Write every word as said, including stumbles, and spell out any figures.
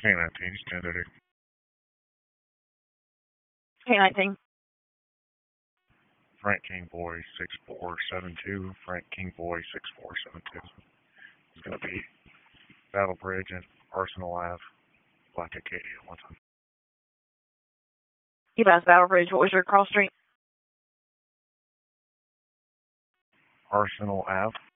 K nineteen, standard. K nineteen. Frank King Boy six four seven two. Frank King Boy six four seven two. It's going to be Battle Bridge and Arsenal Ave, Black Acadia, one time. You passed Battle Bridge. What was your cross street? Arsenal Ave.